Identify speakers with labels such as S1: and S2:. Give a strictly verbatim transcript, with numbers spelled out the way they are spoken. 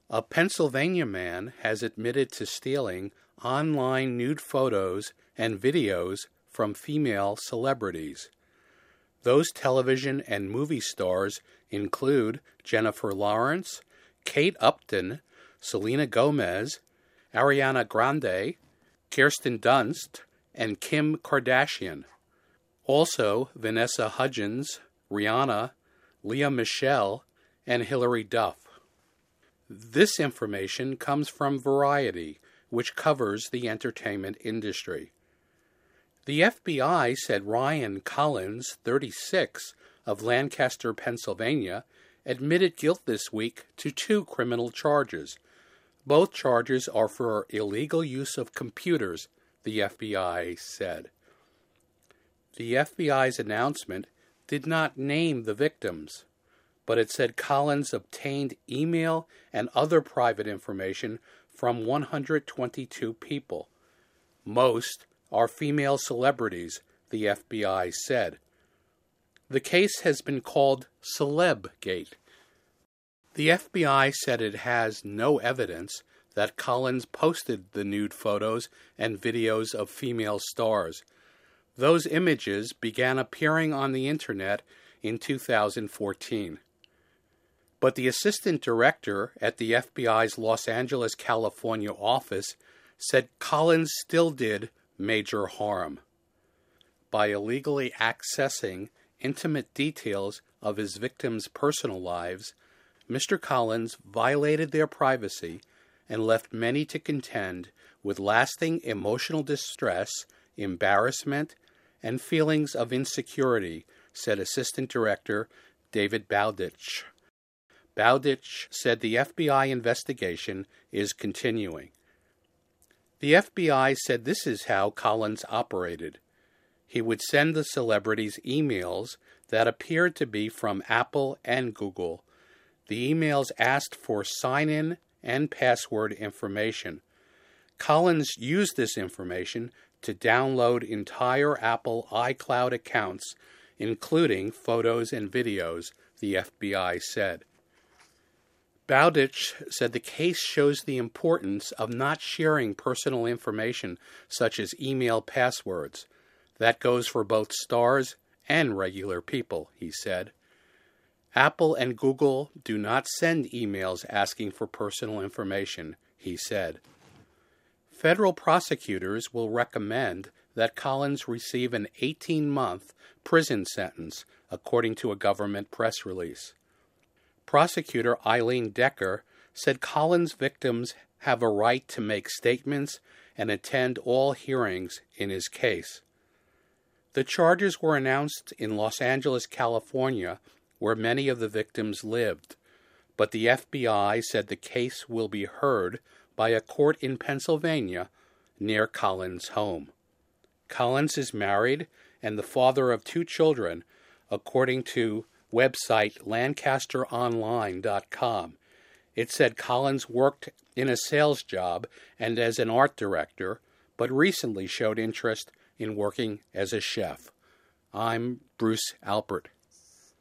S1: A Pennsylvania man has admitted to stealing online nude photos and videos from female celebrities. Those television and movie stars include Jennifer Lawrence, Kate Upton, Selena Gomez, Ariana Grande, Kirsten Dunst, and Kim Kardashian. Also, Vanessa Hudgens, Rihanna, Lea Michele, and Hilary Duff. This information comes from Variety, which covers the entertainment industry. The F B I said Ryan Collins, thirty-six, of Lancaster, Pennsylvania, admitted guilt this week to two criminal charges. Both charges are for illegal use of computers, the F B I said. The F B I's announcement did not name the victims, but it said Collins obtained email and other private information from one hundred twenty-two people. Most are female celebrities, the F B I said. The case has been called Celebgate. The F B I said it has no evidence that Collins posted the nude photos and videos of female stars. Those images began appearing on the internet in two thousand fourteen. But the assistant director at the F B I's Los Angeles, California office said Collins still did major harm. By illegally accessing intimate details of his victims' personal lives, Mister Collins violated their privacy and left many to contend with lasting emotional distress, embarrassment, and feelings of insecurity, said Assistant Director David Bowditch. Bowditch said the F B I investigation is continuing. The F B I said this is how Collins operated. He would send the celebrities emails that appeared to be from Apple and Google. The emails asked for sign-in and password information. Collins used this information to download entire Apple iCloud accounts, including photos and videos, the F B I said. Bowditch said the case shows the importance of not sharing personal information such as email passwords. That goes for both stars and regular people, he said. Apple and Google do not send emails asking for personal information, he said. Federal prosecutors will recommend that Collins receive an eighteen-month prison sentence, according to a government press release. Prosecutor Eileen Decker said Collins' victims have a right to make statements and attend all hearings in his case. The charges were announced in Los Angeles, California, where many of the victims lived, but the F B I said the case will be heard by a court in Pennsylvania near Collins' home. Collins is married and the father of two children, according to website Lancaster Online dot com. It said Collins worked in a sales job and as an art director, but recently showed interest in working as a chef. I'm Bruce Alpert.